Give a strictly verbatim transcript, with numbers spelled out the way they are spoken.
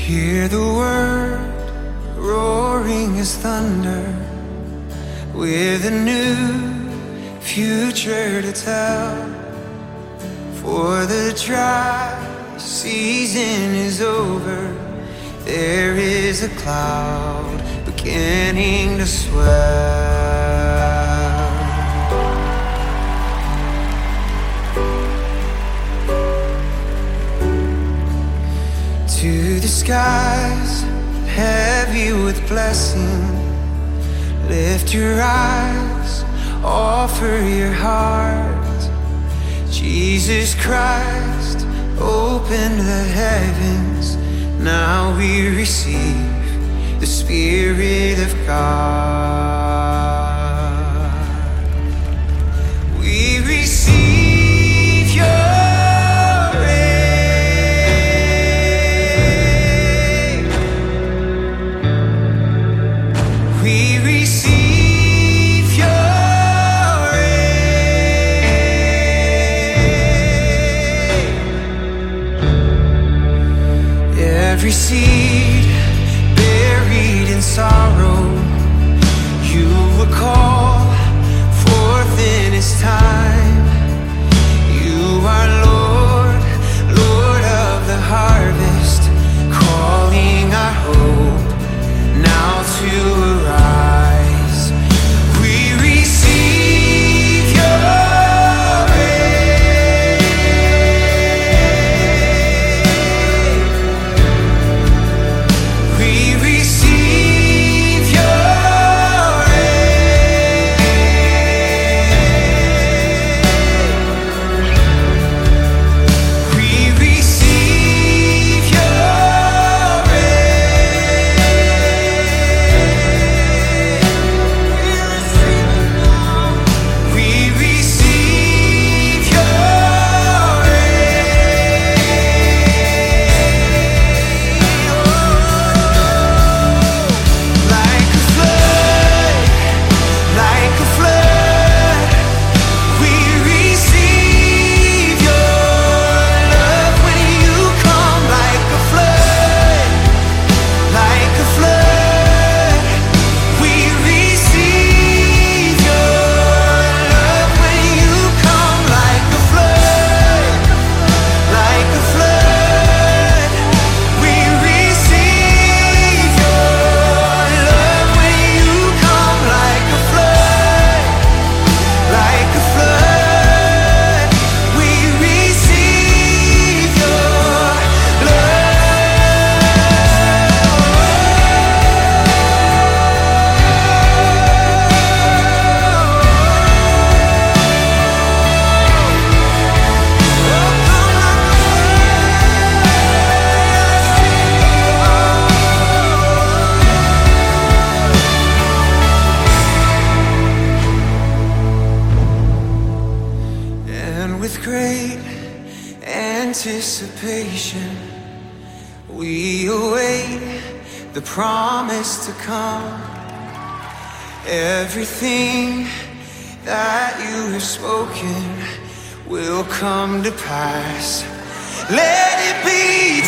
Hear the word roaring as thunder, with a new future to tell. For the dry season is over, there is a cloud beginning to swell. To the skies, heavy with blessing, lift your eyes, offer your heart. Jesus Christ opened the heavens, now we receive the Spirit of God. We receive your every seed buried in sorrow, you will call forth in His time. You are Lord, Lord of the harvest, calling our hope now to arise. We receive your great anticipation, we await the promise to come. Everything that you have spoken will come to pass. Let it be